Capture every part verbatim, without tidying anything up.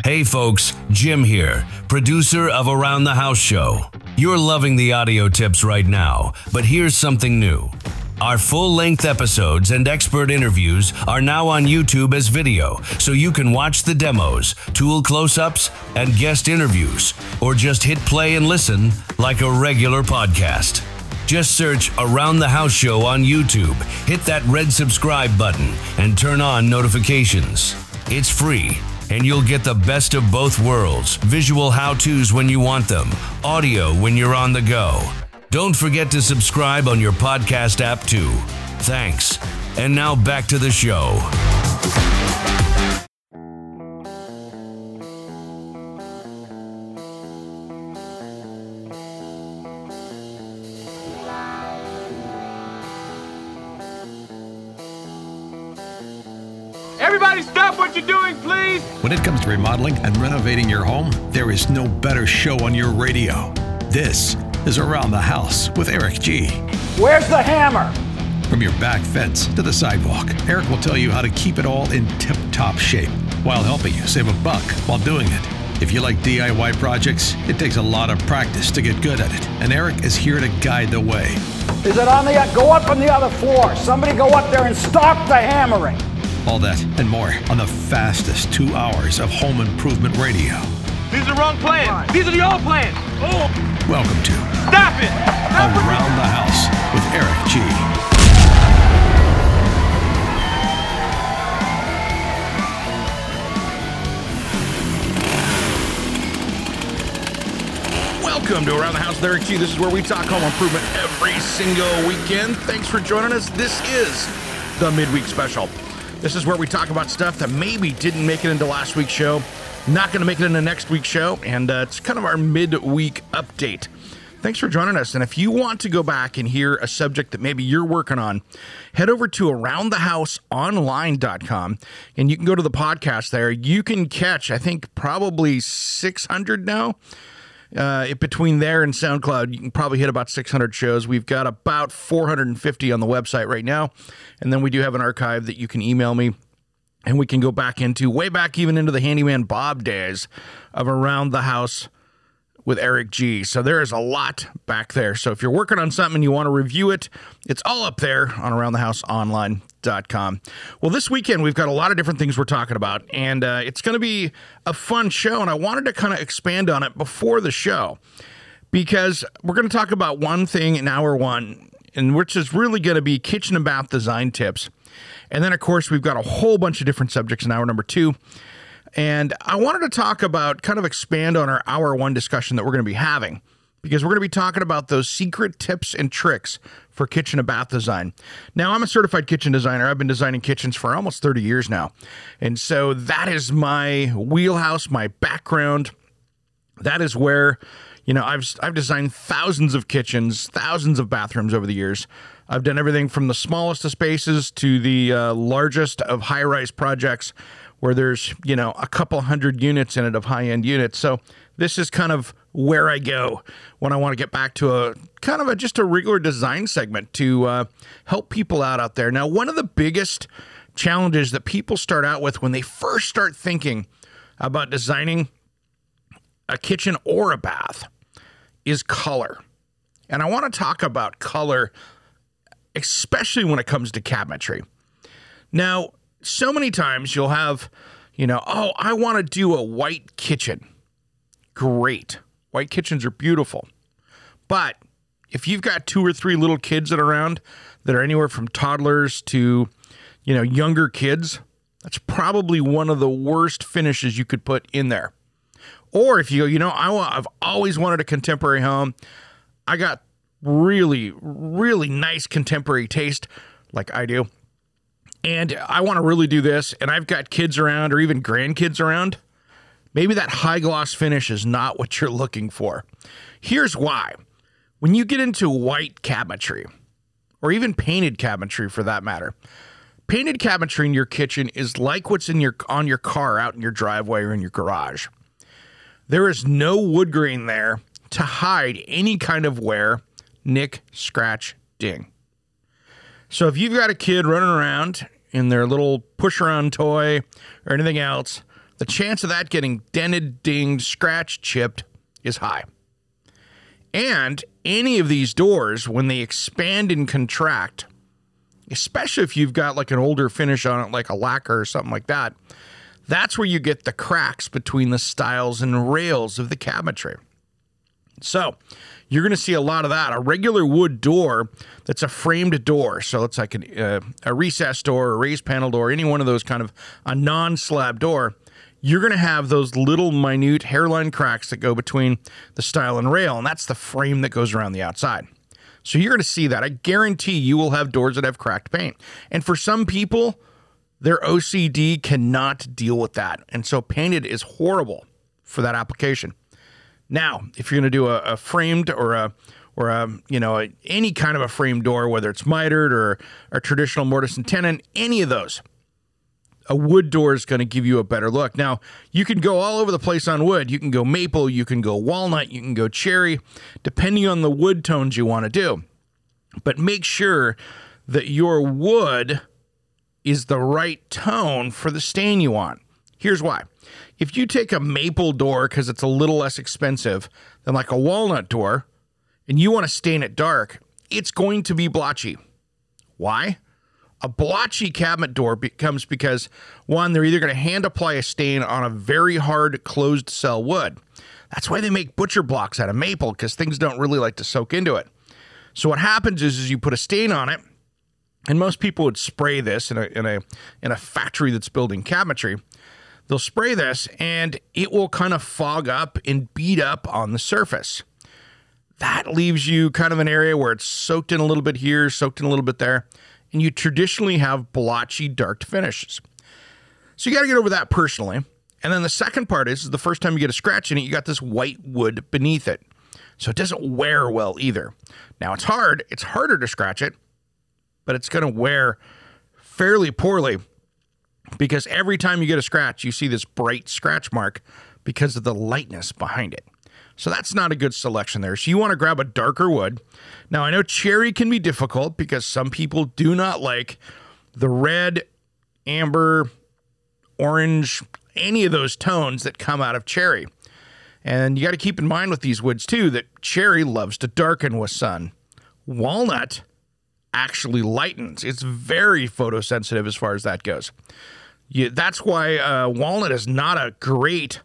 Hey folks, Jim here, producer of Around the House Show. You're loving the audio tips right now, but here's something new. Our full-length episodes and expert interviews are now on YouTube as video, so you can watch the demos, tool close-ups, and guest interviews, or just hit play and listen like a regular podcast. Just search Around the House Show on YouTube, hit that red subscribe button, and turn on notifications. It's free, and you'll get the best of both worlds, visual how-tos when you want them, audio when you're on the go. Don't forget to subscribe on your podcast app too. Thanks. And now back to the show. Everybody stop what you're doing, please! When it comes to remodeling and renovating your home, there is no better show on your radio. This is Around the House with Eric G. Where's the hammer? From your back fence to the sidewalk, Eric will tell you how to keep it all in tip-top shape while helping you save a buck while doing it. If you like D I Y projects, it takes a lot of practice to get good at it, and Eric is here to guide the way. Is it on the, go up on the other floor. Somebody go up there and stop the hammering. All that and more on the fastest two hours of home improvement radio. These are the wrong plans. These are the old plans. Oh! Welcome to Stop it! Stop Around the House with Eric G. Welcome to Around the House with Eric G. This is where we talk home improvement every single weekend. Thanks for joining us. This is the midweek special. This is where we talk about stuff that maybe didn't make it into last week's show, not going to make it into next week's show, and uh, it's kind of our midweek update. Thanks for joining us, and if you want to go back and hear a subject that maybe you're working on, head over to around the house online dot com, and you can go to the podcast there. You can catch, I think, probably six hundred now. Uh, between there and SoundCloud, you can probably hit about six hundred shows. We've got about four hundred fifty on the website right now. And then we do have an archive that you can email me, and we can go back into, way back even into the Handyman Bob days of Around the House with Eric G. So there is a lot back there. So if you're working on something and you want to review it, it's all up there on around the house online dot com. Well, this weekend, we've got a lot of different things we're talking about, and uh, it's going to be a fun show, and I wanted to kind of expand on it before the show, because we're going to talk about one thing in hour one, and which is really going to be kitchen and bath design tips. And then, of course, we've got a whole bunch of different subjects in hour number two. And I wanted to talk about, kind of expand on our hour one discussion that we're going to be having, because we're going to be talking about those secret tips and tricks for kitchen and bath design. Now, I'm a certified kitchen designer. I've been designing kitchens for almost thirty years now. And so that is my wheelhouse, my background. That is where, you know, I've I've designed thousands of kitchens, thousands of bathrooms over the years. I've done everything from the smallest of spaces to the uh, largest of high-rise projects where there's, you know, a couple hundred units in it of high-end units. So this is kind of where I go when I want to get back to a kind of a just a regular design segment to uh, help people out out there. Now, one of the biggest challenges that people start out with when they first start thinking about designing a kitchen or a bath is color. And I want to talk about color, especially when it comes to cabinetry. Now, so many times you'll have, you know, oh, I want to do a white kitchen. Great. White kitchens are beautiful. But if you've got two or three little kids that are around that are anywhere from toddlers to, you know, younger kids, that's probably one of the worst finishes you could put in there. Or if you go, you know, I want, I've always wanted a contemporary home. I got really, really nice contemporary taste like I do. And I want to really do this, and I've got kids around or even grandkids around. Maybe that high gloss finish is not what you're looking for. Here's why. When you get into white cabinetry, or even painted cabinetry for that matter, painted cabinetry in your kitchen is like what's in your on your car out in your driveway or in your garage. There is no wood grain there to hide any kind of wear, nick, scratch, ding. So if you've got a kid running around in their little push-around toy or anything else, the chance of that getting dented, dinged, scratched, chipped is high. And any of these doors, when they expand and contract, especially if you've got like an older finish on it, like a lacquer or something like that, that's where you get the cracks between the stiles and rails of the cabinetry. So you're going to see a lot of that. A regular wood door that's a framed door, so it's like an, uh, a recessed door, a raised panel door, any one of those kind of a non-slab door, you're going to have those little minute hairline cracks that go between the stile and rail, and that's the frame that goes around the outside. So you're going to see that. I guarantee you will have doors that have cracked paint. And for some people, their O C D cannot deal with that. And so painted is horrible for that application. Now, if you're going to do a, a framed or a, or a, you know, a, any kind of a framed door, whether it's mitered or a traditional mortise and tenon, any of those, a wood door is going to give you a better look. Now, you can go all over the place on wood. You can go maple, you can go walnut, you can go cherry, depending on the wood tones you want to do. But make sure that your wood is the right tone for the stain you want. Here's why. If you take a maple door because it's a little less expensive than like a walnut door, and you want to stain it dark, it's going to be blotchy. Why? A blotchy cabinet door becomes because, one, they're either going to hand apply a stain on a very hard closed cell wood. That's why they make butcher blocks out of maple, because things don't really like to soak into it. So what happens is, is you put a stain on it, and most people would spray this in a in a in a factory that's building cabinetry. They'll spray this, and it will kind of fog up and beat up on the surface. That leaves you kind of an area where it's soaked in a little bit here, soaked in a little bit there, and you traditionally have blotchy, dark finishes. So you got to get over that personally. And then the second part is, is the first time you get a scratch in it, you got this white wood beneath it. So it doesn't wear well either. Now, it's hard. It's harder to scratch it, but it's going to wear fairly poorly because every time you get a scratch, you see this bright scratch mark because of the lightness behind it. So that's not a good selection there. So you want to grab a darker wood. Now, I know cherry can be difficult because some people do not like the red, amber, orange, any of those tones that come out of cherry. And you got to keep in mind with these woods too that cherry loves to darken with sun. Walnut actually lightens. It's very photosensitive as far as that goes. You, that's why uh, walnut is not a great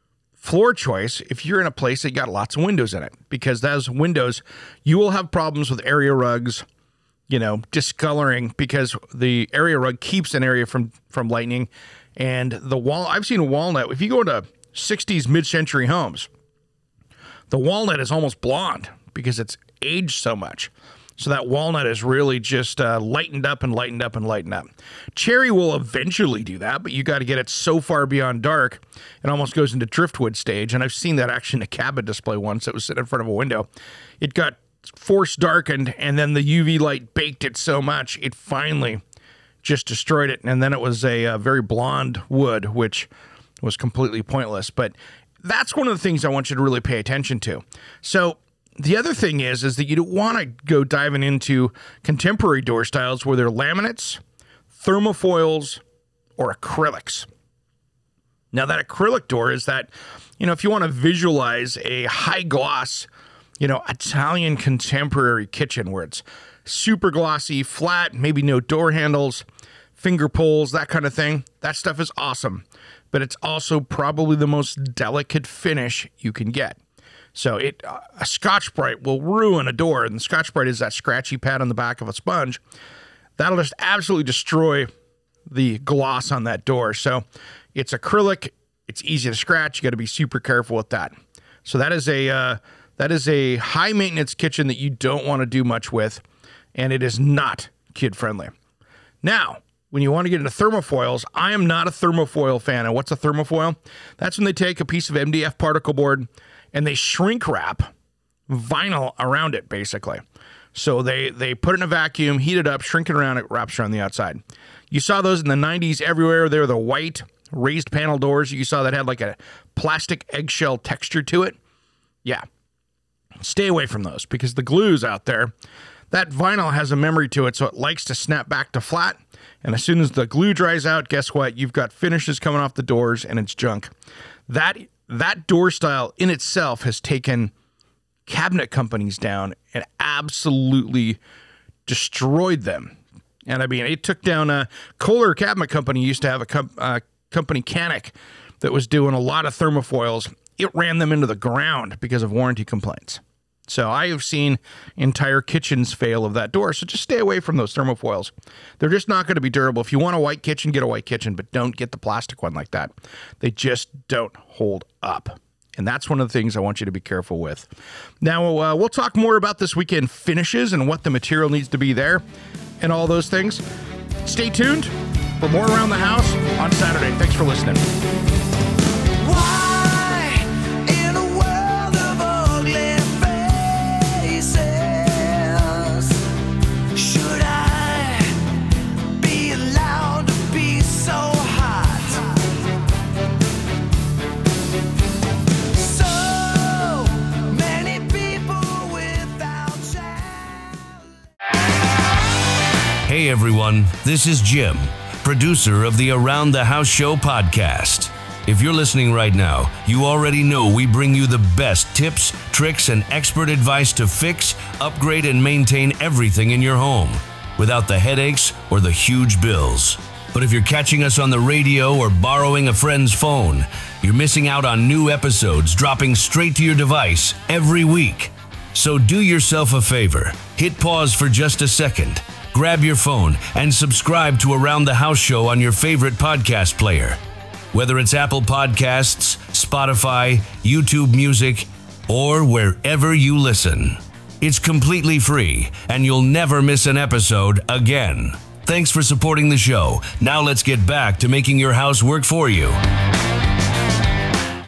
floor choice if you're in a place that got lots of windows in it, because those windows, you will have problems with area rugs, you know, discoloring, because the area rug keeps an area from from lightening. And the wall, I've seen a walnut, if you go into sixties mid-century homes, the walnut is almost blonde because it's aged so much. So that walnut is really just uh, lightened up and lightened up and lightened up. Cherry will eventually do that, but you got to get it so far beyond dark, it almost goes into driftwood stage. And I've seen that actually in a cabinet display once. It was sitting in front of a window. It got force darkened, and then the U V light baked it so much, it finally just destroyed it. And then it was a, a very blonde wood, which was completely pointless. But that's one of the things I want you to really pay attention to. So the other thing is, is that you don't want to go diving into contemporary door styles where they're laminates, thermofoils, or acrylics. Now, that acrylic door is that, you know, if you want to visualize a high gloss, you know, Italian contemporary kitchen where it's super glossy, flat, maybe no door handles, finger pulls, that kind of thing, that stuff is awesome. But it's also probably the most delicate finish you can get. So it uh, a Scotch-Brite will ruin a door, and the Scotch-Brite is that scratchy pad on the back of a sponge. That'll just absolutely destroy the gloss on that door. So it's acrylic, it's easy to scratch, you got to be super careful with that. So that is a uh, that is a high-maintenance kitchen that you don't want to do much with, and it is not kid-friendly. Now, when you want to get into thermofoils, I am not a thermofoil fan. And what's a thermofoil? That's when they take a piece of M D F particle board and they shrink wrap vinyl around it, basically. So they, they put it in a vacuum, heat it up, shrink it around, it wraps around the outside. You saw those in the nineties everywhere. They were the white raised panel doors. You saw that had like a plastic eggshell texture to it. Yeah. Stay away from those because the glue's out there. That vinyl has a memory to it, so it likes to snap back to flat. And as soon as the glue dries out, guess what? You've got finishes coming off the doors and it's junk. That that door style in itself has taken cabinet companies down and absolutely destroyed them. And I mean, it took down a Kohler Cabinet Company used to have a com- uh, company Canic that was doing a lot of thermofoils. It ran them into the ground because of warranty complaints. So I have seen entire kitchens fail of that door. So just stay away from those thermofoils. They're just not going to be durable. If you want a white kitchen, get a white kitchen, but don't get the plastic one like that. They just don't hold up. And that's one of the things I want you to be careful with. Now, uh, we'll talk more about this weekend finishes and what the material needs to be there and all those things. Stay tuned for more Around the House on Saturday. Thanks for listening. Why, in a world of ugly faces, should I be allowed to be so hot? So many people without child. Hey everyone, this is Jim, producer of the Around the House Show podcast. If you're listening right now, you already know we bring you the best tips, tricks, and expert advice to fix, upgrade, and maintain everything in your home without the headaches or the huge bills. But if you're catching us on the radio or borrowing a friend's phone, you're missing out on new episodes dropping straight to your device every week. So do yourself a favor, hit pause for just a second, grab your phone, and subscribe to Around the House Show on your favorite podcast player. Whether it's Apple Podcasts, Spotify, YouTube Music, or wherever you listen. It's completely free, and you'll never miss an episode again. Thanks for supporting the show. Now let's get back to making your house work for you.